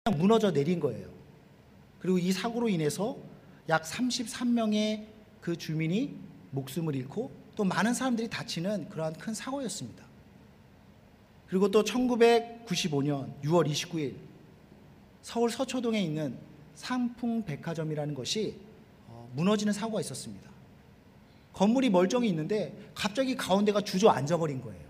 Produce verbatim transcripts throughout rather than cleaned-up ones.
무너져 내린 거예요. 그리고 이 사고로 인해서 약 삼십삼 명의 그 주민이 목숨을 잃고 또 많은 사람들이 다치는 그러한 큰 사고였습니다. 그리고 또 천구백구십오 년 유월 이십구일 서울 서초동에 있는 상풍백화점이라는 것이 무너지는 사고가 있었습니다. 건물이 멀쩡히 있는데 갑자기 가운데가 주저앉아 버린 거예요.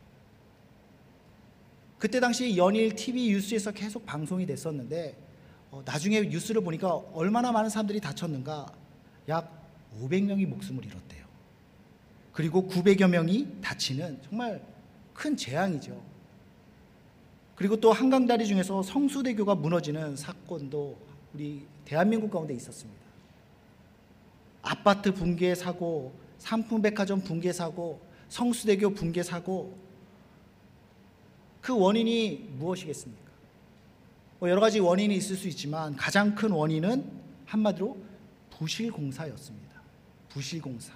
그때 당시 연일 티비 뉴스에서 계속 방송이 됐었는데 어, 나중에 뉴스를 보니까 얼마나 많은 사람들이 다쳤는가, 약 오백 명이 목숨을 잃었대요. 그리고 구백여 명이 다치는 정말 큰 재앙이죠. 그리고 또 한강다리 중에서 성수대교가 무너지는 사건도 우리 대한민국 가운데 있었습니다. 아파트 붕괴 사고, 상품백화점 붕괴 사고, 성수대교 붕괴 사고, 그 원인이 무엇이겠습니까? 뭐 여러 가지 원인이 있을 수 있지만 가장 큰 원인은 한마디로 부실공사였습니다. 부실공사.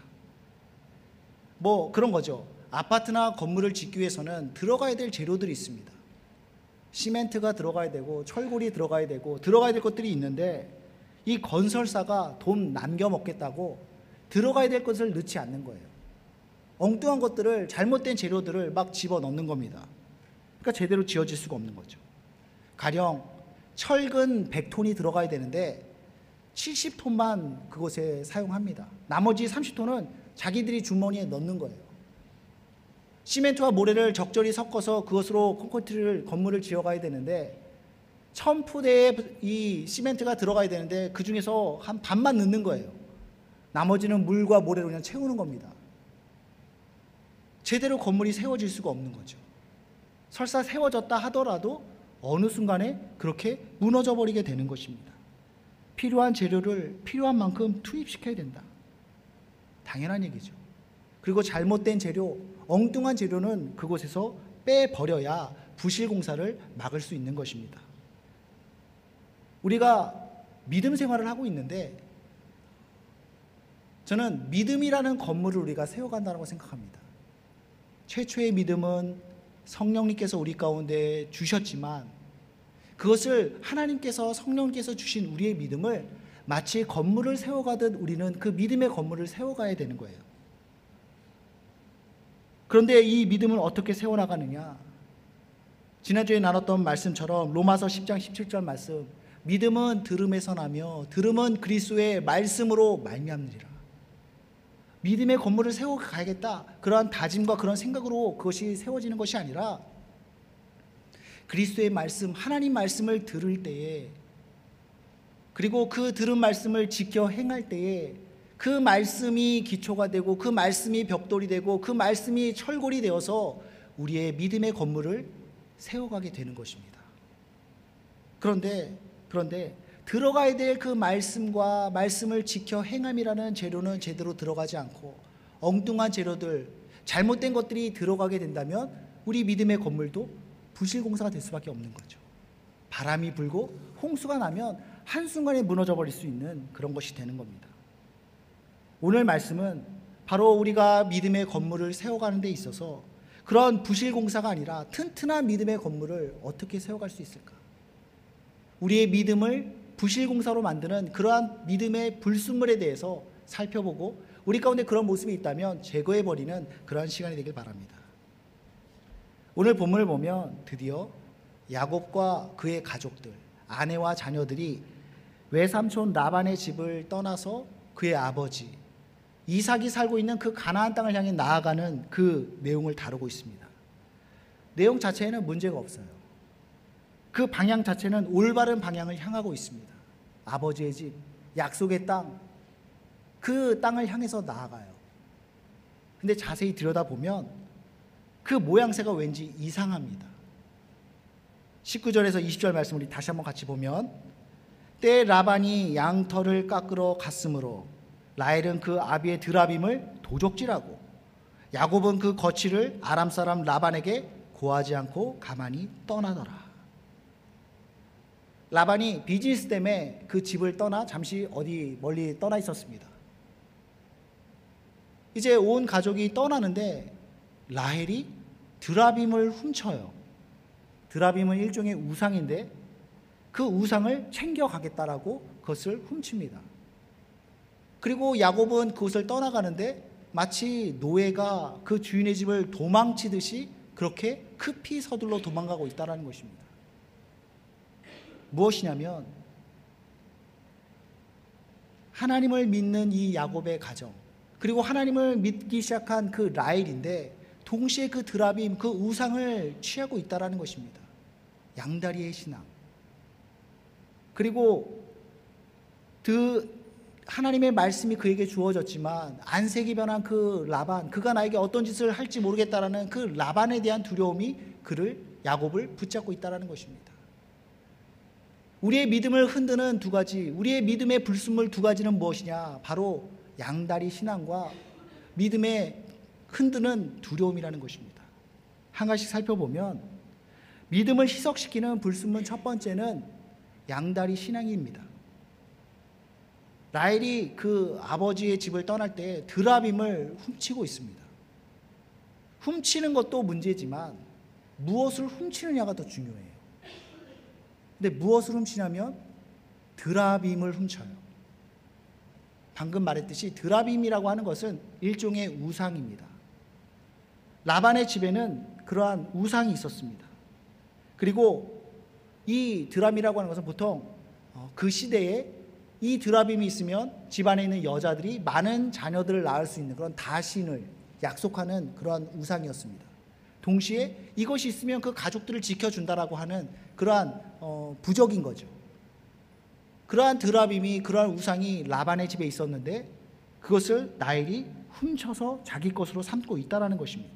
뭐 그런 거죠. 아파트나 건물을 짓기 위해서는 들어가야 될 재료들이 있습니다. 시멘트가 들어가야 되고 철골이 들어가야 되고 들어가야 될 것들이 있는데 이 건설사가 돈 남겨 먹겠다고 들어가야 될 것을 넣지 않는 거예요. 엉뚱한 것들을, 잘못된 재료들을 막 집어넣는 겁니다. 그러니까 제대로 지어질 수가 없는 거죠. 가령 철근 백 톤이 들어가야 되는데 칠십 톤만 그곳에 사용합니다. 나머지 삼십 톤은 자기들이 주머니에 넣는 거예요. 시멘트와 모래를 적절히 섞어서 그것으로 콘크리트를, 건물을 지어가야 되는데 천 푸대의 이 시멘트가 들어가야 되는데 그 중에서 한 반만 넣는 거예요. 나머지는 물과 모래로 그냥 채우는 겁니다. 제대로 건물이 세워질 수가 없는 거죠. 설사 세워졌다 하더라도 어느 순간에 그렇게 무너져 버리게 되는 것입니다. 필요한 재료를 필요한 만큼 투입시켜야 된다. 당연한 얘기죠. 그리고 잘못된 재료, 엉뚱한 재료는 그곳에서 빼버려야 부실공사를 막을 수 있는 것입니다. 우리가 믿음 생활을 하고 있는데 저는 믿음이라는 건물을 우리가 세워간다고 생각합니다. 최초의 믿음은 성령님께서 우리 가운데 주셨지만 그것을 하나님께서, 성령님께서 주신 우리의 믿음을 마치 건물을 세워가듯 우리는 그 믿음의 건물을 세워가야 되는 거예요. 그런데 이 믿음을 어떻게 세워나가느냐? 지난주에 나눴던 말씀처럼 로마서 십 장 십칠 절 말씀, 믿음은 들음에서 나며 들음은 그리스도의 말씀으로 말미암느니라. 믿음의 건물을 세워가야겠다, 그러한 다짐과 그런 생각으로 그것이 세워지는 것이 아니라 그리스도의 말씀, 하나님 말씀을 들을 때에, 그리고 그 들은 말씀을 지켜 행할 때에 그 말씀이 기초가 되고 그 말씀이 벽돌이 되고 그 말씀이 철골이 되어서 우리의 믿음의 건물을 세워가게 되는 것입니다. 그런데 그런데 들어가야 될 그 말씀과 말씀을 지켜 행함이라는 재료는 제대로 들어가지 않고 엉뚱한 재료들, 잘못된 것들이 들어가게 된다면 우리 믿음의 건물도 부실공사가 될 수밖에 없는 거죠. 바람이 불고 홍수가 나면 한순간에 무너져 버릴 수 있는 그런 것이 되는 겁니다. 오늘 말씀은 바로 우리가 믿음의 건물을 세워가는 데 있어서 그런 부실공사가 아니라 튼튼한 믿음의 건물을 어떻게 세워갈 수 있을까? 우리의 믿음을 부실공사로 만드는 그러한 믿음의 불순물에 대해서 살펴보고 우리 가운데 그런 모습이 있다면 제거해버리는 그러한 시간이 되길 바랍니다. 오늘 본문을 보면 드디어 야곱과 그의 가족들, 아내와 자녀들이 외삼촌 라반의 집을 떠나서 그의 아버지 이삭이 살고 있는 그 가나안 땅을 향해 나아가는 그 내용을 다루고 있습니다. 내용 자체에는 문제가 없어요. 그 방향 자체는 올바른 방향을 향하고 있습니다. 아버지의 집, 약속의 땅, 그 땅을 향해서 나아가요. 근데 자세히 들여다보면 그 모양새가 왠지 이상합니다. 십구 절에서 이십 절 말씀 우리 다시 한번 같이 보면, 때 라반이 양털을 깎으러 갔으므로 라헬은 그 아비의 드라빔을 도적질하고 야곱은 그 거취를 아람 사람 라반에게 고하지 않고 가만히 떠나더라. 라반이 비즈니스 때문에 그 집을 떠나 잠시 어디 멀리 떠나 있었습니다. 이제 온 가족이 떠나는데 라헬이 드라빔을 훔쳐요. 드라빔은 일종의 우상인데 그 우상을 챙겨가겠다라고 그것을 훔칩니다. 그리고 야곱은 그곳을 떠나가는데 마치 노예가 그 주인의 집을 도망치듯이 그렇게 급히 서둘러 도망가고 있다는 것입니다. 무엇이냐면 하나님을 믿는 이 야곱의 가정, 그리고 하나님을 믿기 시작한 그 라헬인데 동시에 그 드라빔, 그 우상을 취하고 있다는 것입니다. 양다리의 신앙. 그리고 그 하나님의 말씀이 그에게 주어졌지만 안색이 변한 그 라반, 그가 나에게 어떤 짓을 할지 모르겠다라는 그 라반에 대한 두려움이 그를, 야곱을 붙잡고 있다는 것입니다. 우리의 믿음을 흔드는 두 가지, 우리의 믿음의 불순물 두 가지는 무엇이냐? 바로 양다리 신앙과 믿음의 흔드는 두려움이라는 것입니다. 한 가지씩 살펴보면 믿음을 희석시키는 불순물 첫 번째는 양다리 신앙입니다. 라헬이 그 아버지의 집을 떠날 때 드라빔을 훔치고 있습니다. 훔치는 것도 문제지만 무엇을 훔치느냐가 더 중요해요. 근데 무엇을 훔치냐면 드라빔을 훔쳐요. 방금 말했듯이 드라빔이라고 하는 것은 일종의 우상입니다. 라반의 집에는 그러한 우상이 있었습니다. 그리고 이 드라빔이라고 하는 것은 보통 그 시대에 이 드라빔이 있으면 집안에 있는 여자들이 많은 자녀들을 낳을 수 있는 그런 다신을 약속하는 그러한 우상이었습니다. 동시에 이것이 있으면 그 가족들을 지켜준다라고 하는 그러한 어, 부적인 거죠. 그러한 드라빔이, 그러한 우상이 라반의 집에 있었는데 그것을 라헬이 훔쳐서 자기 것으로 삼고 있다는 것입니다.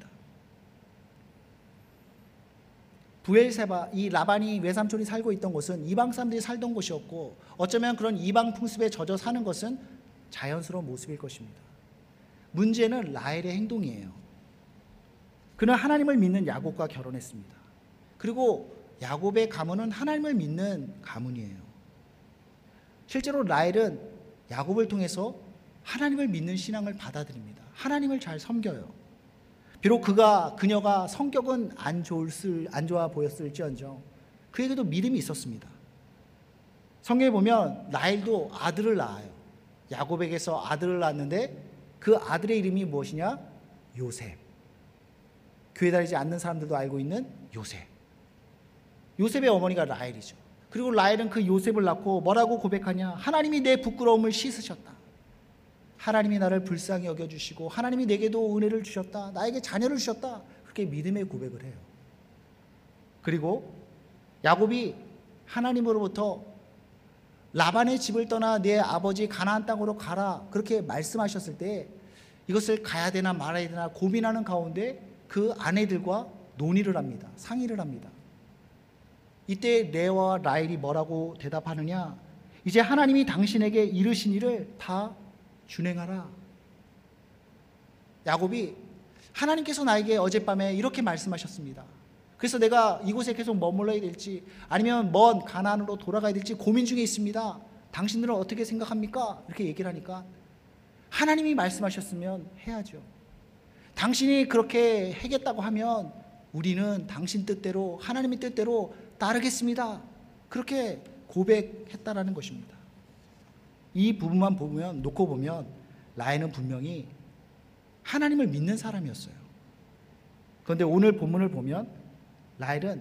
부엘세바, 이 라반이 외삼촌이 살고 있던 곳은 이방 사람들이 살던 곳이었고 어쩌면 그런 이방 풍습에 젖어 사는 것은 자연스러운 모습일 것입니다. 문제는 라헬의 행동이에요. 그는 하나님을 믿는 야곱과 결혼했습니다. 그리고 야곱의 가문은 하나님을 믿는 가문이에요. 실제로 라헬은 야곱을 통해서 하나님을 믿는 신앙을 받아들입니다. 하나님을 잘 섬겨요. 비록 그가 그녀가 성격은 안 좋을 안 좋아 보였을지언정 그에게도 믿음이 있었습니다. 성경에 보면 라헬도 아들을 낳아요. 야곱에게서 아들을 낳았는데 그 아들의 이름이 무엇이냐? 요셉. 교회 다니지 않는 사람들도 알고 있는 요셉. 요셉의 어머니가 라헬이죠. 그리고 라헬은 그 요셉을 낳고 뭐라고 고백하냐? 하나님이 내 부끄러움을 씻으셨다. 하나님이 나를 불쌍히 여겨주시고 하나님이 내게도 은혜를 주셨다. 나에게 자녀를 주셨다. 그렇게 믿음의 고백을 해요. 그리고 야곱이 하나님으로부터 라반의 집을 떠나 내 아버지 가나안 땅으로 가라 그렇게 말씀하셨을 때 이것을 가야 되나 말아야 되나 고민하는 가운데 그 아내들과 논의를 합니다. 상의를 합니다. 이때 레아와 라헬이 뭐라고 대답하느냐? 이제 하나님이 당신에게 이르신 일을 다 준행하라. 야곱이 하나님께서 나에게 어젯밤에 이렇게 말씀하셨습니다. 그래서 내가 이곳에 계속 머물러야 될지 아니면 먼 가나안으로 돌아가야 될지 고민 중에 있습니다. 당신들은 어떻게 생각합니까? 이렇게 얘기를 하니까 하나님이 말씀하셨으면 해야죠. 당신이 그렇게 하겠다고 하면 우리는 당신 뜻대로 하나님의 뜻대로 따르겠습니다. 그렇게 고백했다라는 것입니다. 이 부분만 보면 놓고 보면 라헬은 분명히 하나님을 믿는 사람이었어요. 그런데 오늘 본문을 보면 라헬은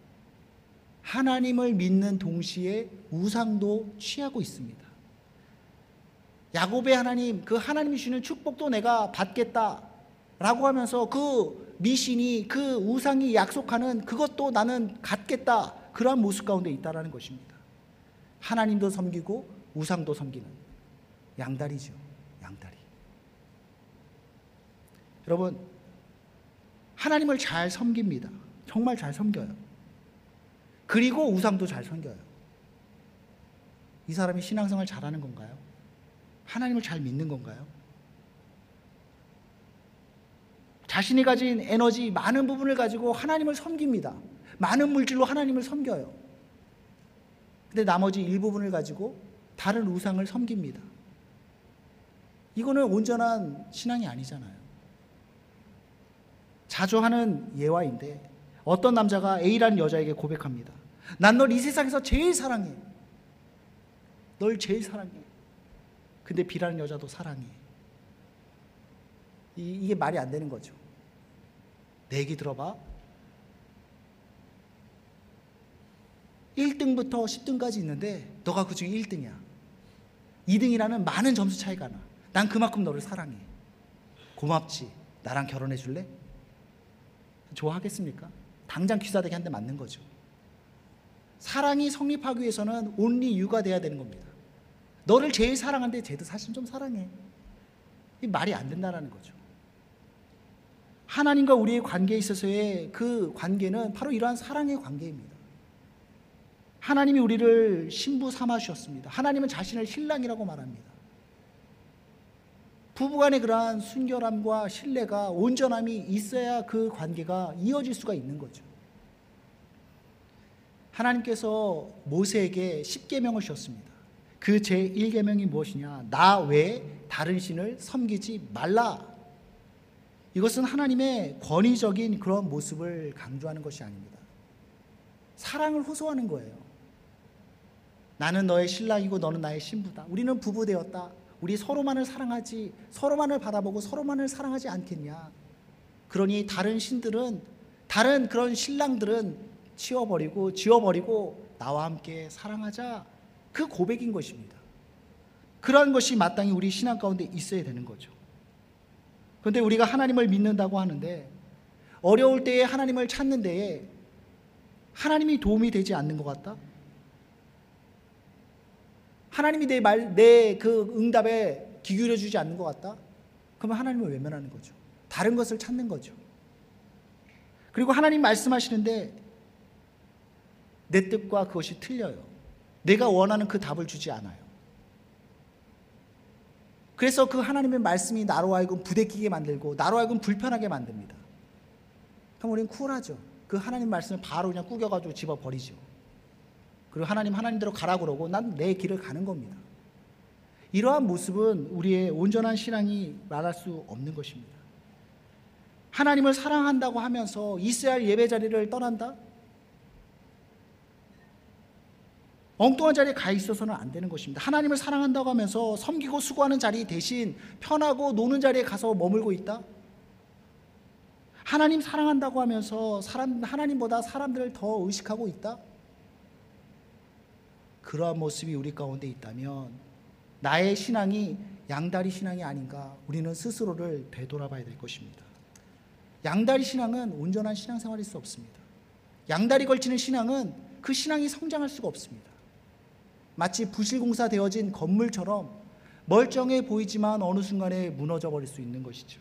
하나님을 믿는 동시에 우상도 취하고 있습니다. 야곱의 하나님, 그 하나님이 주시는 축복도 내가 받겠다라고 하면서 그 미신이, 그 우상이 약속하는 그것도 나는 갖겠다, 그러한 모습 가운데 있다는 것입니다. 하나님도 섬기고 우상도 섬기는 양다리죠. 양다리. 여러분, 하나님을 잘 섬깁니다. 정말 잘 섬겨요. 그리고 우상도 잘 섬겨요. 이 사람이 신앙생활 잘하는 건가요? 하나님을 잘 믿는 건가요? 자신이 가진 에너지 많은 부분을 가지고 하나님을 섬깁니다. 많은 물질로 하나님을 섬겨요. 근데 나머지 일부분을 가지고 다른 우상을 섬깁니다. 이거는 온전한 신앙이 아니잖아요. 자주 하는 예화인데 어떤 남자가 A라는 여자에게 고백합니다. 난 널 이 세상에서 제일 사랑해. 널 제일 사랑해. 근데 B라는 여자도 사랑해. 이, 이게 말이 안 되는 거죠. 내 얘기 들어봐. 일 등부터 십 등까지 있는데 너가 그 중에 일 등이야. 이 등이라는 많은 점수 차이가 나. 난 그만큼 너를 사랑해. 고맙지. 나랑 결혼해 줄래? 좋아하겠습니까? 당장 귀싸대기 한 대 맞는 거죠. 사랑이 성립하기 위해서는 only you가 돼야 되는 겁니다. 너를 제일 사랑하는데 쟤도 사실 좀 사랑해. 이 말이 안 된다는 거죠. 하나님과 우리의 관계에 있어서의 그 관계는 바로 이러한 사랑의 관계입니다. 하나님이 우리를 신부 삼아 주셨습니다. 하나님은 자신을 신랑이라고 말합니다. 부부간의 그러한 순결함과 신뢰가 온전함이 있어야 그 관계가 이어질 수가 있는 거죠. 하나님께서 모세에게 십계명을 주셨습니다. 그 제일 계명이 무엇이냐? 나 외에 다른 신을 섬기지 말라. 이것은 하나님의 권위적인 그런 모습을 강조하는 것이 아닙니다. 사랑을 호소하는 거예요. 나는 너의 신랑이고 너는 나의 신부다. 우리는 부부 되었다. 우리 서로만을 사랑하지, 서로만을 바라보고 서로만을 사랑하지 않겠냐. 그러니 다른 신들은, 다른 그런 신랑들은 치워버리고 지워버리고 나와 함께 사랑하자. 그 고백인 것입니다. 그러한 것이 마땅히 우리 신앙 가운데 있어야 되는 거죠. 그런데 우리가 하나님을 믿는다고 하는데 어려울 때에 하나님을 찾는 데에 하나님이 도움이 되지 않는 것 같다? 하나님이 내 말, 내 그 응답에 귀 기울여 주지 않는 것 같다? 그러면 하나님을 외면하는 거죠. 다른 것을 찾는 거죠. 그리고 하나님 말씀하시는데 내 뜻과 그것이 틀려요. 내가 원하는 그 답을 주지 않아요. 그래서 그 하나님의 말씀이 나로 하여금 부대끼게 만들고 나로 하여금 불편하게 만듭니다. 그럼 우리는 쿨하죠. 그 하나님 말씀을 바로 그냥 꾸겨가지고 집어버리죠. 그리고 하나님 하나님대로 가라 그러고 난 내 길을 가는 겁니다. 이러한 모습은 우리의 온전한 신앙이 말할 수 없는 것입니다. 하나님을 사랑한다고 하면서 있어야 할 예배 자리를 떠난다? 엉뚱한 자리에 가 있어서는 안 되는 것입니다. 하나님을 사랑한다고 하면서 섬기고 수고하는 자리 대신 편하고 노는 자리에 가서 머물고 있다? 하나님 사랑한다고 하면서 사람, 하나님보다 사람들을 더 의식하고 있다? 그러한 모습이 우리 가운데 있다면 나의 신앙이 양다리 신앙이 아닌가, 우리는 스스로를 되돌아봐야 될 것입니다. 양다리 신앙은 온전한 신앙생활일 수 없습니다. 양다리 걸치는 신앙은 그 신앙이 성장할 수가 없습니다. 마치 부실공사 되어진 건물처럼 멀쩡해 보이지만 어느 순간에 무너져 버릴 수 있는 것이죠.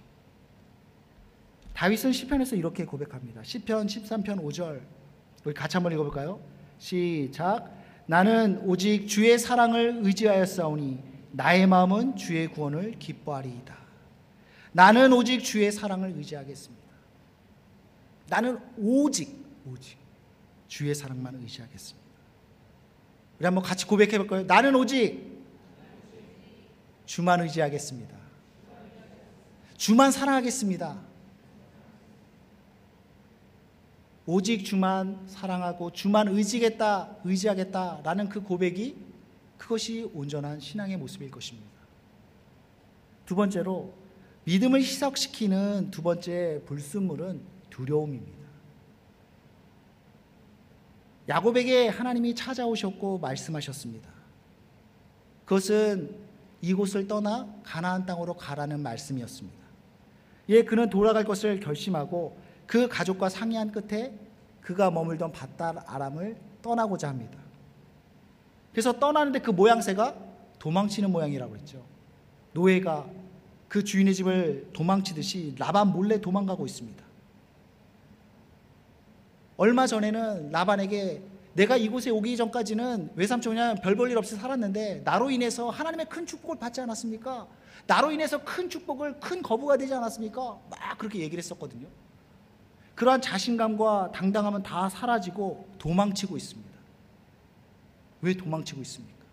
다윗은 시편에서 이렇게 고백합니다. 시편 십삼 편 오 절 우리 같이 한번 읽어볼까요? 시작. 나는 오직 주의 사랑을 의지하였사오니 나의 마음은 주의 구원을 기뻐하리이다. 나는 오직 주의 사랑을 의지하겠습니다. 나는 오직 오직 주의 사랑만 의지하겠습니다. 우리 한번 같이 고백해 볼까요? 나는 오직 주만 의지하겠습니다. 주만 사랑하겠습니다. 오직 주만 사랑하고 주만 의지겠다, 의지하겠다라는 그 고백이, 그것이 온전한 신앙의 모습일 것입니다. 두 번째로 믿음을 희석시키는 두 번째 불순물은 두려움입니다. 야곱에게 하나님이 찾아오셨고 말씀하셨습니다. 그것은 이곳을 떠나 가나안 땅으로 가라는 말씀이었습니다. 예, 그는 돌아갈 것을 결심하고 그 가족과 상의한 끝에 그가 머물던 밧달 아람을 떠나고자 합니다. 그래서 떠나는데 그 모양새가 도망치는 모양이라고 했죠. 노예가 그 주인의 집을 도망치듯이 라반 몰래 도망가고 있습니다. 얼마 전에는 라반에게 내가 이곳에 오기 전까지는 외삼촌이랑 별 볼 일 없이 살았는데 나로 인해서 하나님의 큰 축복을 받지 않았습니까? 나로 인해서 큰 축복을, 큰 거부가 되지 않았습니까? 막 그렇게 얘기를 했었거든요. 그러한 자신감과 당당함은 다 사라지고 도망치고 있습니다. 왜 도망치고 있습니까?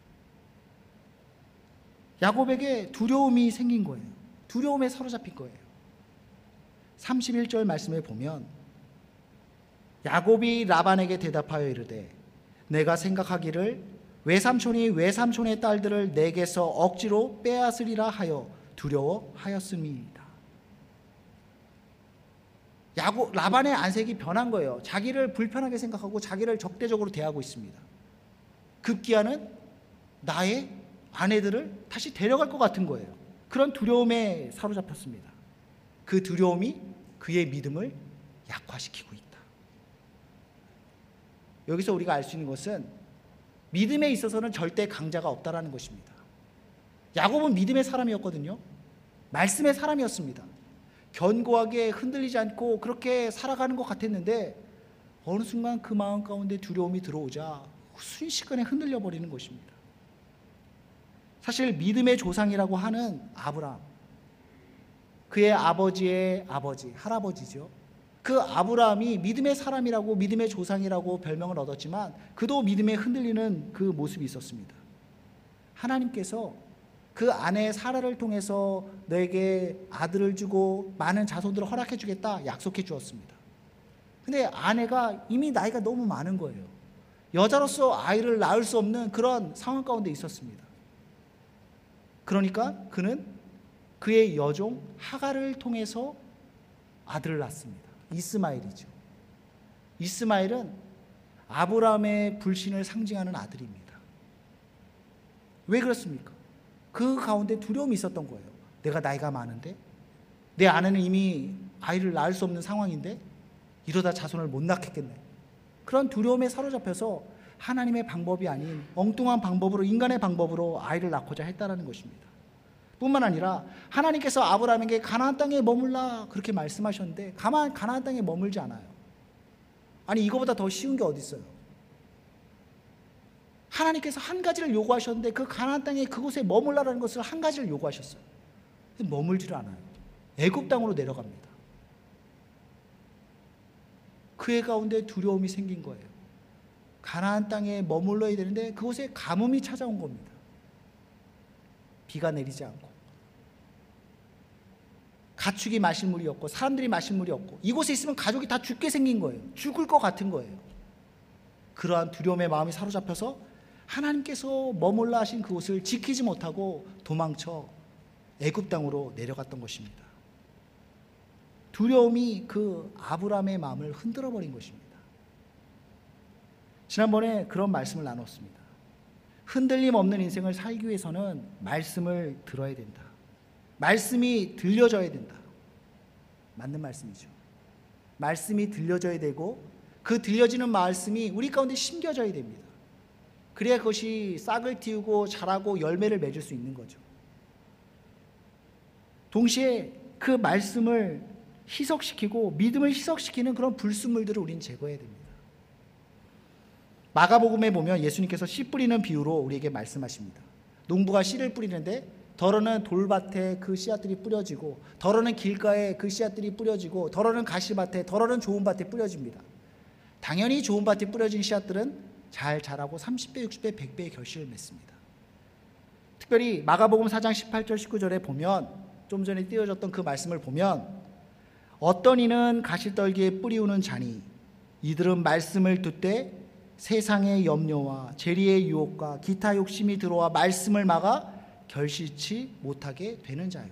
야곱에게 두려움이 생긴 거예요. 두려움에 사로잡힌 거예요. 삼십일 절 말씀에 보면 야곱이 라반에게 대답하여 이르되 내가 생각하기를 외삼촌이 외삼촌의 딸들을 내게서 억지로 빼앗으리라 하여 두려워하였음이니이다. 야곱, 라반의 안색이 변한 거예요. 자기를 불편하게 생각하고 자기를 적대적으로 대하고 있습니다. 급기야는 나의 아내들을 다시 데려갈 것 같은 거예요. 그런 두려움에 사로잡혔습니다. 그 두려움이 그의 믿음을 약화시키고 있다. 여기서 우리가 알 수 있는 것은 믿음에 있어서는 절대 강자가 없다라는 것입니다. 야곱은 믿음의 사람이었거든요. 말씀의 사람이었습니다. 견고하게 흔들리지 않고 그렇게 살아가는 것 같았는데 어느 순간 그 마음 가운데 두려움이 들어오자 순식간에 흔들려 버리는 것입니다. 사실 믿음의 조상이라고 하는 아브라함, 그의 아버지의 아버지, 할아버지죠. 그 아브라함이 믿음의 사람이라고, 믿음의 조상이라고 별명을 얻었지만 그도 믿음에 흔들리는 그 모습이 있었습니다. 하나님께서 그 아내 사라를 통해서 너에게 아들을 주고 많은 자손들을 허락해 주겠다 약속해 주었습니다. 근데 아내가 이미 나이가 너무 많은 거예요. 여자로서 아이를 낳을 수 없는 그런 상황 가운데 있었습니다. 그러니까 그는 그의 여종 하갈을 통해서 아들을 낳습니다. 이스마엘이죠. 이스마엘은 아브라함의 불신을 상징하는 아들입니다. 왜 그렇습니까? 그 가운데 두려움이 있었던 거예요. 내가 나이가 많은데, 내 아내는 이미 아이를 낳을 수 없는 상황인데 이러다 자손을 못 낳겠겠네. 그런 두려움에 사로잡혀서 하나님의 방법이 아닌 엉뚱한 방법으로, 인간의 방법으로 아이를 낳고자 했다는 것입니다. 뿐만 아니라 하나님께서 아브라함에게 가나안 땅에 머물라 그렇게 말씀하셨는데 가만, 가나안 땅에 머물지 않아요. 아니, 이거보다 더 쉬운 게 어디 있어요? 하나님께서 한 가지를 요구하셨는데 그 가나안 땅에 그곳에 머물라라는 것을 한 가지를 요구하셨어요. 머물지를 않아요. 애굽 땅으로 내려갑니다. 그의 가운데 두려움이 생긴 거예요. 가나안 땅에 머물러야 되는데 그곳에 가뭄이 찾아온 겁니다. 비가 내리지 않고 가축이 마실 물이 없고 사람들이 마실 물이 없고 이곳에 있으면 가족이 다 죽게 생긴 거예요. 죽을 것 같은 거예요. 그러한 두려움의 마음이 사로잡혀서 하나님께서 머물라 하신 그곳을 지키지 못하고 도망쳐 애굽 땅으로 내려갔던 것입니다. 두려움이 그 아브라함의 마음을 흔들어 버린 것입니다. 지난번에 그런 말씀을 나눴습니다. 흔들림 없는 인생을 살기 위해서는 말씀을 들어야 된다. 말씀이 들려져야 된다. 맞는 말씀이죠. 말씀이 들려져야 되고 그 들려지는 말씀이 우리 가운데 심겨져야 됩니다. 그래야 그것이 싹을 틔우고 자라고 열매를 맺을 수 있는 거죠. 동시에 그 말씀을 희석시키고 믿음을 희석시키는 그런 불순물들을 우리는 제거해야 됩니다. 마가복음에 보면 예수님께서 씨 뿌리는 비유로 우리에게 말씀하십니다. 농부가 씨를 뿌리는데 덜어는 돌밭에 그 씨앗들이 뿌려지고 덜어는 길가에 그 씨앗들이 뿌려지고 덜어는 가시밭에, 덜어는 좋은 밭에 뿌려집니다. 당연히 좋은 밭에 뿌려진 씨앗들은 잘 자라고 삼십 배, 육십 배, 백 배의 결실을 맺습니다. 특별히 마가복음 사 장 십팔 절 십구 절에 보면 좀 전에 띄워졌던 그 말씀을 보면 어떤 이는 가시떨기에 뿌리우는 자니 이들은 말씀을 듣되 세상의 염려와 재리의 유혹과 기타 욕심이 들어와 말씀을 막아 결실치 못하게 되는 자요.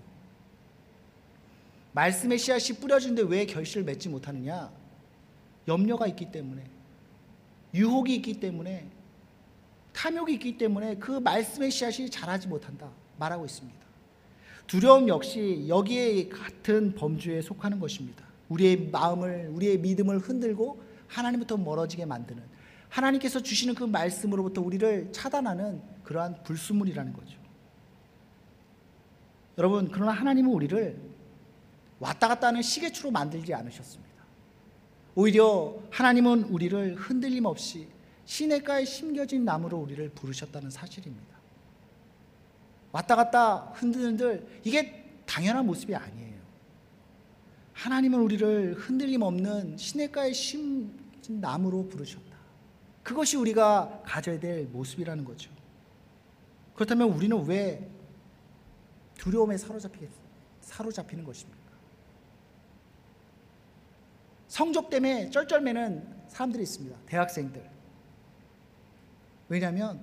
말씀의 씨앗이 뿌려진데 왜 결실을 맺지 못하느냐? 염려가 있기 때문에, 유혹이 있기 때문에, 탐욕이 있기 때문에 그 말씀의 씨앗이 자라지 못한다 말하고 있습니다. 두려움 역시 여기에 같은 범주에 속하는 것입니다. 우리의 마음을, 우리의 믿음을 흔들고 하나님부터 멀어지게 만드는, 하나님께서 주시는 그 말씀으로부터 우리를 차단하는 그러한 불순물이라는 거죠. 여러분, 그러나 하나님은 우리를 왔다 갔다 하는 시계추로 만들지 않으셨습니다. 오히려 하나님은 우리를 흔들림 없이 시냇가에 심겨진 나무로 우리를 부르셨다는 사실입니다. 왔다 갔다 흔들흔들 이게 당연한 모습이 아니에요. 하나님은 우리를 흔들림 없는 시냇가에 심진 나무로 부르셨다. 그것이 우리가 가져야 될 모습이라는 거죠. 그렇다면 우리는 왜 두려움에 사로잡히겠, 사로잡히는 것입니까? 성적 때문에 쩔쩔매는 사람들이 있습니다. 대학생들. 왜냐하면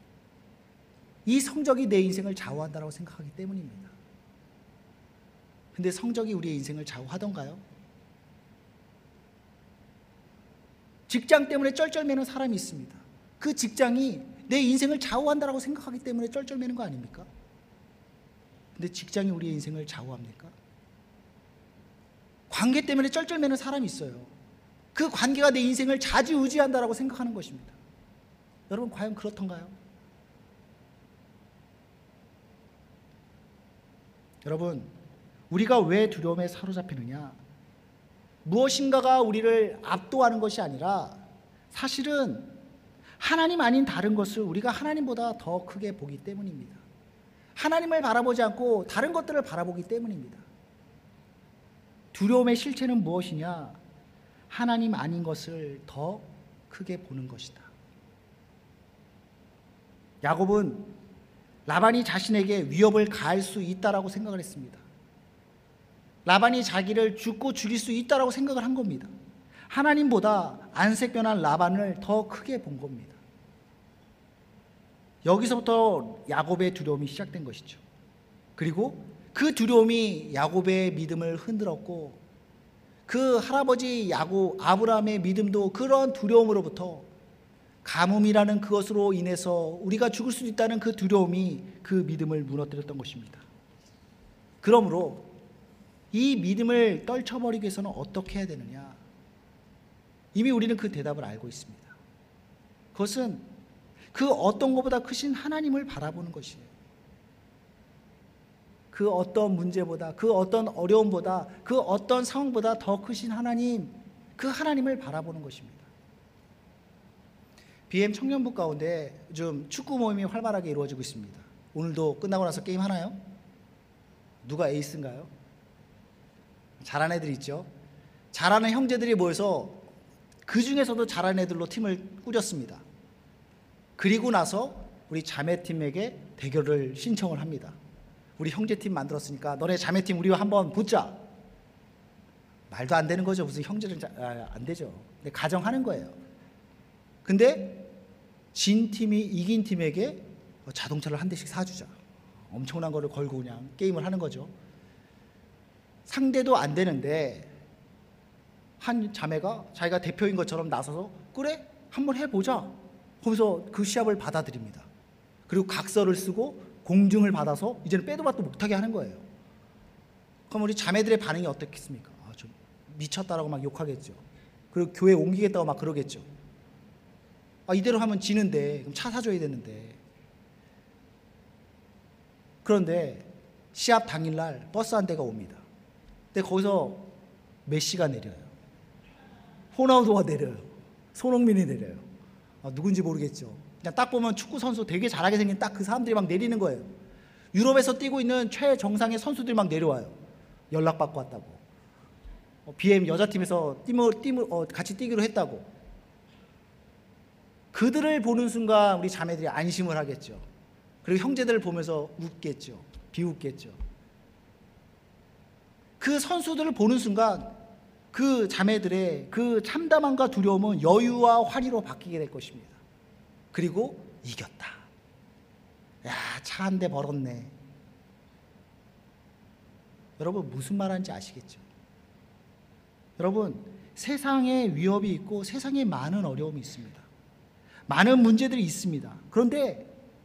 이 성적이 내 인생을 좌우한다고 생각하기 때문입니다. 근데 성적이 우리의 인생을 좌우하던가요? 직장 때문에 쩔쩔매는 사람이 있습니다. 그 직장이 내 인생을 좌우한다고 생각하기 때문에 쩔쩔매는 거 아닙니까? 근데 직장이 우리의 인생을 좌우합니까? 관계 때문에 쩔쩔매는 사람이 있어요. 그 관계가 내 인생을 좌지우지한다고 생각하는 것입니다. 여러분, 과연 그렇던가요? 여러분, 우리가 왜 두려움에 사로잡히느냐? 무엇인가가 우리를 압도하는 것이 아니라 사실은 하나님 아닌 다른 것을 우리가 하나님보다 더 크게 보기 때문입니다. 하나님을 바라보지 않고 다른 것들을 바라보기 때문입니다. 두려움의 실체는 무엇이냐? 하나님 아닌 것을 더 크게 보는 것이다. 야곱은 라반이 자신에게 위협을 가할 수 있다라고 생각을 했습니다. 라반이 자기를 죽고 죽일 수 있다라고 생각을 한 겁니다. 하나님보다 안색변한 라반을 더 크게 본 겁니다. 여기서부터 야곱의 두려움이 시작된 것이죠. 그리고 그 두려움이 야곱의 믿음을 흔들었고, 그 할아버지 야곱 아브라함의 믿음도 그런 두려움으로부터, 가뭄이라는 그것으로 인해서 우리가 죽을 수도 있다는 그 두려움이 그 믿음을 무너뜨렸던 것입니다. 그러므로 이 믿음을 떨쳐버리기 위해서는 어떻게 해야 되느냐? 이미 우리는 그 대답을 알고 있습니다. 그것은 그 어떤 것보다 크신 하나님을 바라보는 것이에요. 그 어떤 문제보다, 그 어떤 어려움보다, 그 어떤 상황보다 더 크신 하나님, 그 하나님을 바라보는 것입니다. 비엠 청년부 가운데 요즘 축구 모임이 활발하게 이루어지고 있습니다. 오늘도 끝나고 나서 게임 하나요? 누가 에이스인가요? 잘하는 애들이 있죠. 잘하는 형제들이 모여서 그 중에서도 잘하는 애들로 팀을 꾸렸습니다. 그리고 나서 우리 자매팀에게 대결을 신청을 합니다. 우리 형제팀 만들었으니까 너네 자매팀 우리와 한번 붙자. 말도 안 되는 거죠. 무슨 형제는 자, 아, 안 되죠. 근데 가정하는 거예요. 근데 진 팀이 이긴 팀에게 자동차를 한 대씩 사주자. 엄청난 거를 걸고 그냥 게임을 하는 거죠. 상대도 안 되는데 한 자매가 자기가 대표인 것처럼 나서서 그래? 한번 해보자. 하면서 그 시합을 받아들입니다. 그리고 각서를 쓰고 공증을 받아서 이제는 빼도 박도 못하게 하는 거예요. 그럼 우리 자매들의 반응이 어떻겠습니까? 아, 좀 미쳤다라고 막 욕하겠죠. 그리고 교회 옮기겠다고 막 그러겠죠. 아, 이대로 하면 지는데 그럼 차 사줘야 되는데. 그런데 시합 당일날 버스 한 대가 옵니다. 근데 거기서 메시가 내려요. 호나우도가 내려요. 손흥민이 내려요. 아, 누군지 모르겠죠. 그냥 딱 보면 축구 선수 되게 잘하게 생긴 딱 그 사람들이 막 내리는 거예요. 유럽에서 뛰고 있는 최정상의 선수들이 막 내려와요. 연락받고 왔다고. 어, 비엠 여자팀에서 팀을, 팀을 어, 같이 뛰기로 했다고. 그들을 보는 순간 우리 자매들이 안심을 하겠죠. 그리고 형제들을 보면서 웃겠죠. 비웃겠죠. 그 선수들을 보는 순간 그 자매들의 그 참담함과 두려움은 여유와 환희로 바뀌게 될 것입니다. 그리고 이겼다. 야, 차 한 대 벌었네. 여러분 무슨 말하는지 아시겠죠? 여러분 세상에 위협이 있고 세상에 많은 어려움이 있습니다. 많은 문제들이 있습니다. 그런데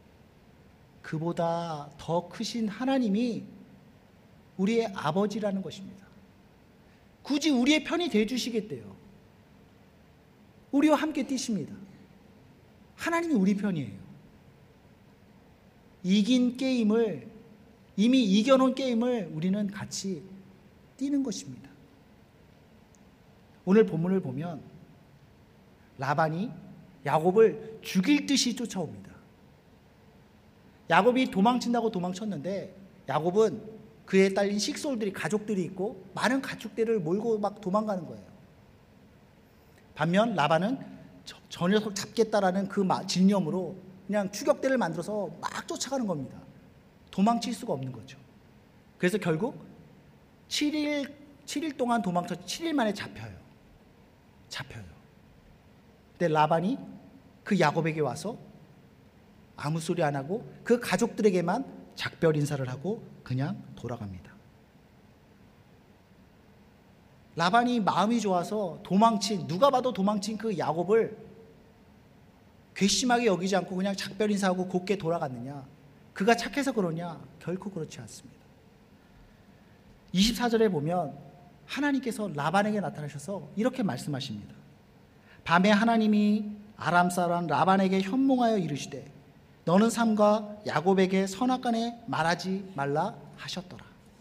그보다 더 크신 하나님이 우리의 아버지라는 것입니다. 굳이 우리의 편이 되어주시겠대요. 우리와 함께 뛰십니다. 하나님이 우리 편이에요. 이긴 게임을, 이미 이겨놓은 게임을 우리는 같이 뛰는 것입니다. 오늘 본문을 보면 라반이 야곱을 죽일 듯이 쫓아옵니다. 야곱이 도망친다고 도망쳤는데 야곱은 그에 딸린 식솔들이, 가족들이 있고 많은 가축들을 몰고 막 도망가는 거예요. 반면 라반은 저, 저 녀석 잡겠다라는 그 진념으로 그냥 추격대를 만들어서 막 쫓아가는 겁니다. 도망칠 수가 없는 거죠. 그래서 결국 칠 일, 칠 일 동안 도망쳐 칠 일 만에 잡혀요. 잡혀요. 근데 라반이 그 야곱에게 와서 아무 소리 안 하고 그 가족들에게만 작별 인사를 하고 그냥 돌아갑니다. 라반이 마음이 좋아서 도망친, 누가 봐도 도망친 그 야곱을 괘씸하게 여기지 않고 그냥 작별 인사하고 곱게 돌아갔느냐? 그가 착해서 그러냐? 결코 그렇지 않습니다. 이십사 절에 보면 하나님께서 라반에게 나타나셔서 이렇게 말씀하십니다. 밤에 하나님이 아람 사람 라반에게 현몽하여 이르시되 너는 삼가 야곱에게 선악간에 말하지 말라 하셨더라.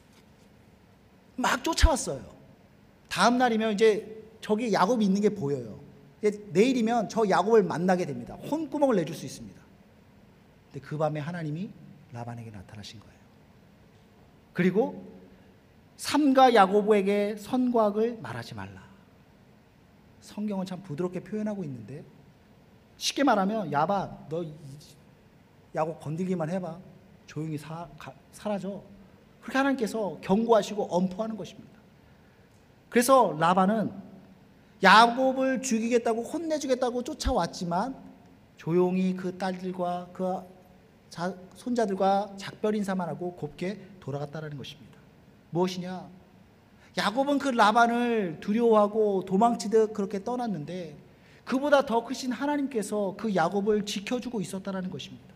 막 쫓아왔어요. 다음 날이면 이제 저기 야곱이 있는 게 보여요. 내일이면 저 야곱을 만나게 됩니다. 혼구멍을 내줄 수 있습니다. 근데 그 밤에 하나님이 라반에게 나타나신 거예요. 그리고 삼가 야고보에게 선과 악을 말하지 말라. 성경은 참 부드럽게 표현하고 있는데, 쉽게 말하면 야바 너 야곱 건들기만 해봐 조용히 사, 가, 사라져. 그렇게 하나님께서 경고하시고 엄포하는 것입니다. 그래서 라반은 야곱을 죽이겠다고 혼내주겠다고 쫓아왔지만 조용히 그 딸들과 그 자, 손자들과 작별 인사만 하고 곱게 돌아갔다라는 것입니다. 무엇이냐? 야곱은 그 라반을 두려워하고 도망치듯 그렇게 떠났는데 그보다 더 크신 하나님께서 그 야곱을 지켜주고 있었다라는 것입니다.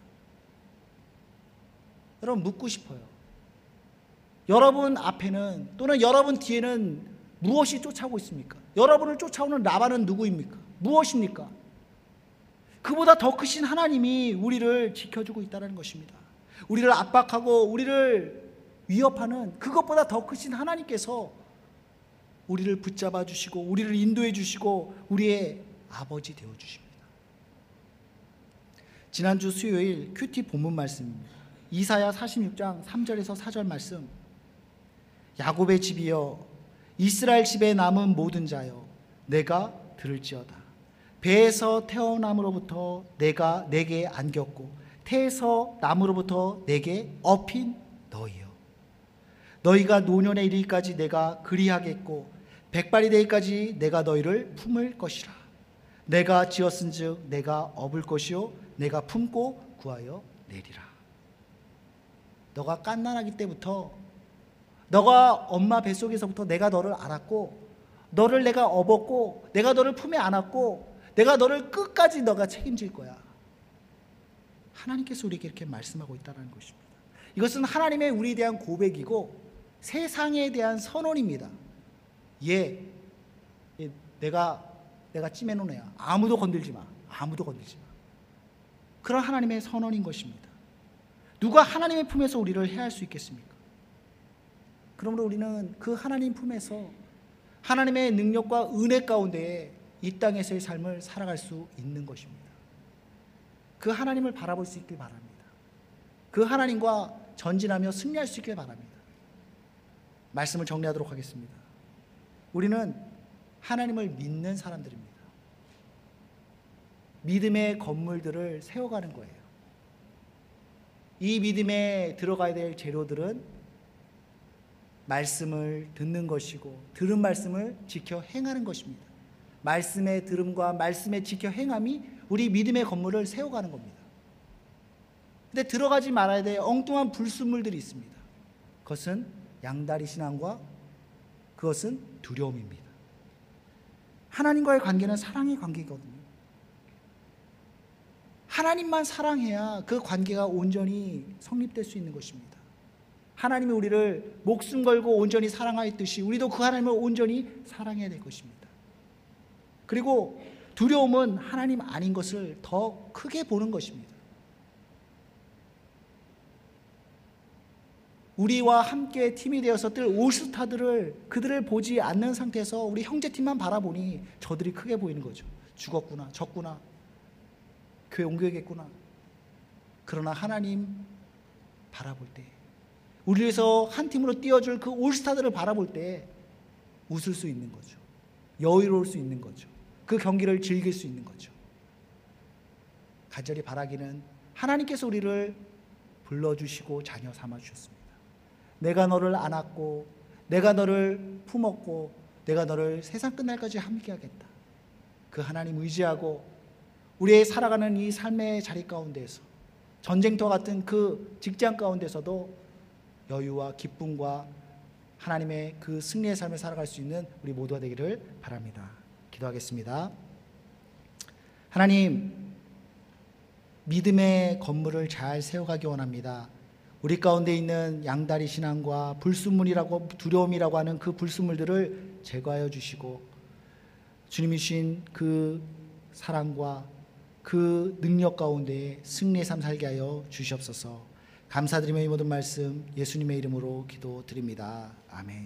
여러분, 묻고 싶어요. 여러분 앞에는 또는 여러분 뒤에는 무엇이 쫓아오고 있습니까? 여러분을 쫓아오는 라반은 누구입니까? 무엇입니까? 그보다 더 크신 하나님이 우리를 지켜주고 있다는 것입니다. 우리를 압박하고 우리를 위협하는 그것보다 더 크신 하나님께서 우리를 붙잡아 주시고 우리를 인도해 주시고 우리의 아버지 되어 주십니다. 지난주 수요일 큐티 본문 말씀입니다. 이사야 사십육 장 삼 절에서 사 절 말씀. 야곱의 집이여 이스라엘 집에 남은 모든 자여 내가 들을지어다. 배에서 태어남으로부터 내가 내게 안겼고 태에서 남으로부터 내게 업힌 너희여, 너희가 노년에 이르기까지 내가 그리하겠고 백발이 되기까지 내가 너희를 품을 것이라. 내가 지었은즉 내가 업을 것이요 내가 품고 구하여 내리라. 너가 갓난아기 때부터, 너가 엄마 뱃속에서부터 내가 너를 알았고 너를 내가 업었고 내가 너를 품에 안았고 내가 너를 끝까지 너가 책임질 거야. 하나님께서 우리에게 이렇게 말씀하고 있다는 것입니다. 이것은 하나님의 우리에 대한 고백이고 세상에 대한 선언입니다. 얘, 얘 내가 내가 찜해놓은 애야. 아무도 건들지 마. 아무도 건들지 마. 그런 하나님의 선언인 것입니다. 누가 하나님의 품에서 우리를 해할 수 있겠습니까? 그러므로 우리는 그 하나님 품에서 하나님의 능력과 은혜 가운데 이 땅에서의 삶을 살아갈 수 있는 것입니다. 그 하나님을 바라볼 수 있길 바랍니다. 그 하나님과 전진하며 승리할 수 있길 바랍니다. 말씀을 정리하도록 하겠습니다. 우리는 하나님을 믿는 사람들입니다. 믿음의 건물들을 세워가는 거예요. 이 믿음에 들어가야 될 재료들은 말씀을 듣는 것이고 들은 말씀을 지켜 행하는 것입니다. 말씀의 들음과 말씀의 지켜 행함이 우리 믿음의 건물을 세워가는 겁니다. 근데 들어가지 말아야 될 엉뚱한 불순물들이 있습니다. 그것은 양다리 신앙과 그것은 두려움입니다. 하나님과의 관계는 사랑의 관계거든요. 하나님만 사랑해야 그 관계가 온전히 성립될 수 있는 것입니다. 하나님이 우리를 목숨 걸고 온전히 사랑하였듯이 우리도 그 하나님을 온전히 사랑해야 될 것입니다. 그리고 두려움은 하나님 아닌 것을 더 크게 보는 것입니다. 우리와 함께 팀이 되어서 뜰 올스타들을 그들을 보지 않는 상태에서 우리 형제팀만 바라보니 저들이 크게 보이는 거죠. 죽었구나, 졌구나, 교회 옮겨야겠구나. 그러나 하나님 바라볼 때, 우리 위해서 한 팀으로 뛰어줄 그 올스타들을 바라볼 때 웃을 수 있는 거죠. 여유로울 수 있는 거죠. 그 경기를 즐길 수 있는 거죠. 간절히 바라기는 하나님께서 우리를 불러주시고 자녀 삼아주셨습니다. 내가 너를 안았고 내가 너를 품었고 내가 너를 세상 끝날까지 함께하겠다. 그 하나님 의지하고 우리의 살아가는 이 삶의 자리 가운데에서 전쟁터 같은 그 직장 가운데서도 여유와 기쁨과 하나님의 그 승리의 삶을 살아갈 수 있는 우리 모두가 되기를 바랍니다. 기도하겠습니다. 하나님, 믿음의 건물을 잘 세워가기 원합니다. 우리 가운데 있는 양다리 신앙과 불순물이라고 두려움이라고 하는 그 불순물들을 제거하여 주시고 주님이 주신 그 사랑과 그 능력 가운데 승리의 삶 살게 하여 주시옵소서. 감사드리며 이 모든 말씀 예수님의 이름으로 기도드립니다. 아멘.